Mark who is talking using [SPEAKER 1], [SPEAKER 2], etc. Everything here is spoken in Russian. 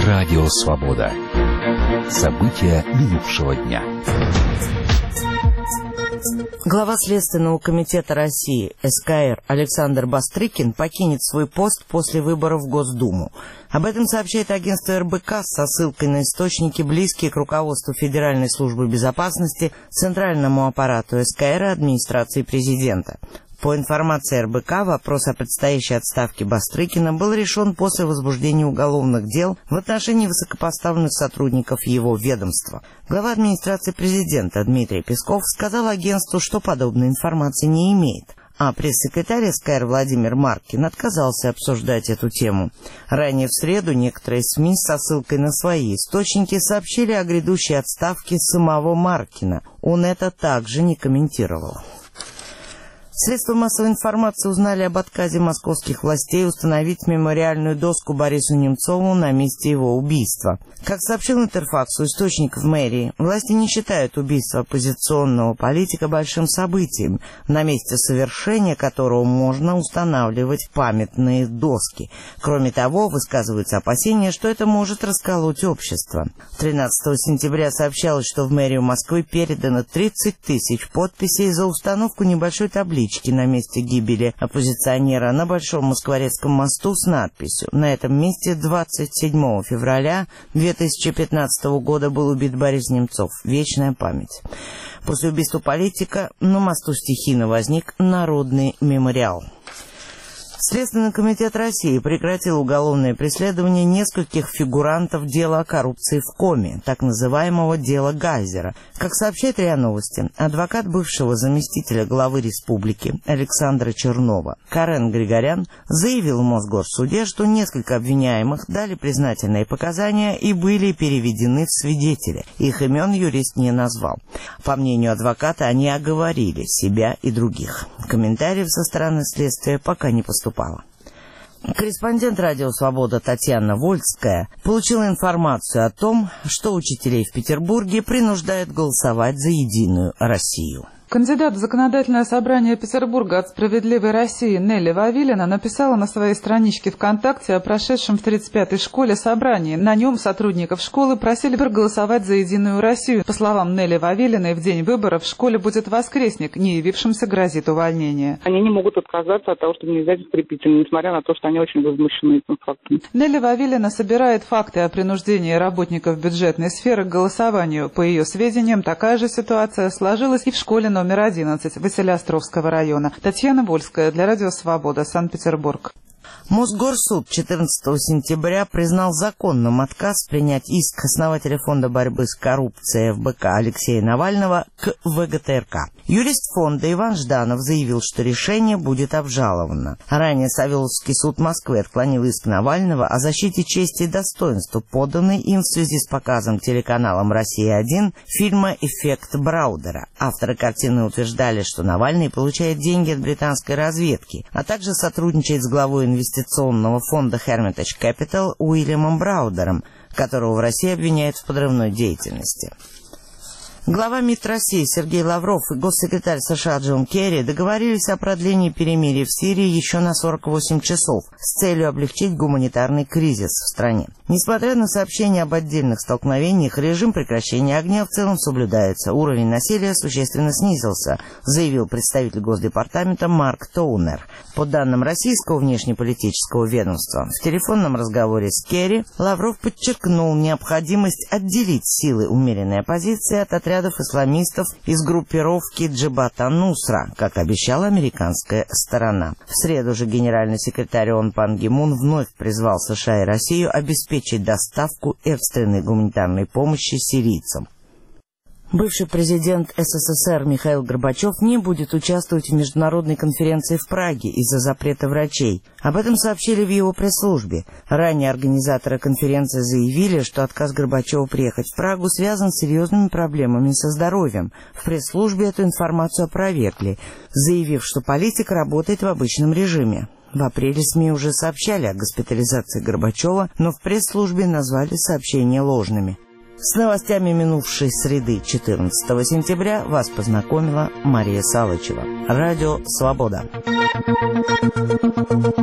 [SPEAKER 1] Радио Свобода. События минувшего дня.
[SPEAKER 2] Глава Следственного комитета России СКР Александр Бастрыкин покинет свой пост после выборов в Госдуму. Об этом сообщает агентство РБК со ссылкой на источники, близкие к руководству Федеральной службы безопасности, центральному аппарату СКР и администрации президента. По информации РБК, вопрос о предстоящей отставке Бастрыкина был решен после возбуждения уголовных дел в отношении высокопоставленных сотрудников его ведомства. Глава администрации президента Дмитрий Песков сказал агентству, что подобной информации не имеет. А пресс-секретарь СКР Владимир Маркин отказался обсуждать эту тему. Ранее в среду некоторые СМИ со ссылкой на свои источники сообщили о грядущей отставке самого Маркина. Он это также не комментировал. Средства массовой информации узнали об отказе московских властей установить мемориальную доску Борису Немцову на месте его убийства. Как сообщил Интерфакс у источников мэрии, власти не считают убийство оппозиционного политика большим событием, на месте совершения которого можно устанавливать памятные доски. Кроме того, высказываются опасения, что это может расколоть общество. 13 сентября сообщалось, что в мэрию Москвы передано 30 тысяч подписей за установку небольшой таблички на месте гибели оппозиционера на Большом Москворецком мосту с надписью: «На этом месте 27 февраля 2015 года был убит Борис Немцов. Вечная память». После убийства политика на мосту стихийно возник Народный мемориал. Следственный комитет России прекратил уголовное преследование нескольких фигурантов дела о коррупции в Коми, так называемого дела Гайзера. Как сообщает РИА Новости, адвокат бывшего заместителя главы республики Александра Чернова Карен Григорян заявил в Мосгорсуде, что несколько обвиняемых дали признательные показания и были переведены в свидетели. Их имен юрист не назвал. По мнению адвоката, они оговорили себя и других. Комментариев со стороны следствия пока не поступало. Корреспондент «Радио Свобода» Татьяна Вольская получила информацию о том, что учителей в Петербурге принуждают голосовать за «Единую Россию».
[SPEAKER 3] Кандидат в Законодательное собрание Петербурга от «Справедливой России» Нелли Вавилина написала на своей страничке ВКонтакте о прошедшем в 35-й школе собрании. На нем сотрудников школы просили проголосовать за «Единую Россию». По словам Нелли Вавилиной, в день выборов в школе будет воскресник, не явившимся грозит увольнение.
[SPEAKER 4] Они не могут отказаться от того, чтобы не взять укрепительные, несмотря на то, что они очень возмущены этим фактом.
[SPEAKER 3] Нелли Вавилина собирает факты о принуждении работников бюджетной сферы к голосованию. По ее сведениям, такая же ситуация сложилась и в школе номер 11 Василеостровского района. Татьяна Вольская для Радио Свобода, Санкт-Петербург.
[SPEAKER 2] Мосгорсуд 14 сентября признал законным отказ принять иск основателя Фонда борьбы с коррупцией ФБК Алексея Навального к ВГТРК. Юрист фонда Иван Жданов заявил, что решение будет обжаловано. Ранее Савеловский суд Москвы отклонил иск Навального о защите чести и достоинства, поданный им в связи с показом телеканалом «Россия-1» фильма «Эффект Браудера». Авторы картины утверждали, что Навальный получает деньги от британской разведки, а также сотрудничает с главой инвестиционного фонда Hermitage Capital Уильямом Браудером, которого в России обвиняют в подрывной деятельности. Глава МИД России Сергей Лавров и госсекретарь США Джон Керри договорились о продлении перемирия в Сирии еще на 48 часов с целью облегчить гуманитарный кризис в стране. Несмотря на сообщения об отдельных столкновениях, режим прекращения огня в целом соблюдается. Уровень насилия существенно снизился, заявил представитель Госдепартамента Марк Тоунер. По данным российского внешнеполитического ведомства, в телефонном разговоре с Керри Лавров подчеркнул необходимость отделить силы умеренной оппозиции от отрядов исламистов из группировки Джебат ан-Нусра, как обещала американская сторона. В среду же генеральный секретарь ООН Пан Ги Мун вновь призвал США и Россию обеспечить доставку экстренной гуманитарной помощи сирийцам. Бывший президент СССР Михаил Горбачев не будет участвовать в международной конференции в Праге из-за запрета врачей. Об этом сообщили в его пресс-службе. Ранее организаторы конференции заявили, что отказ Горбачева приехать в Прагу связан с серьезными проблемами со здоровьем. В пресс-службе эту информацию опровергли, заявив, что политик работает в обычном режиме. В апреле СМИ уже сообщали о госпитализации Горбачева, но в пресс-службе назвали сообщения ложными. С новостями минувшей среды 14 сентября вас познакомила Мария Салычева. Радио «Свобода».